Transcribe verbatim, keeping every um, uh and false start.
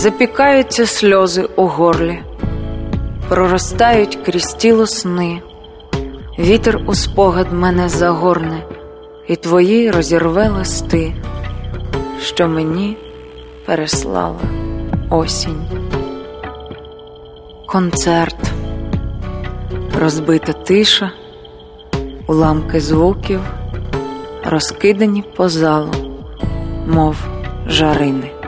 запікаються сльози у горлі, проростають крізь тіло сни. Вітер у спогад мене загорне, і твої розірве листи, що мені переслала осінь. Концерт, розбита тиша, уламки звуків, розкидані по залу, мов жарини.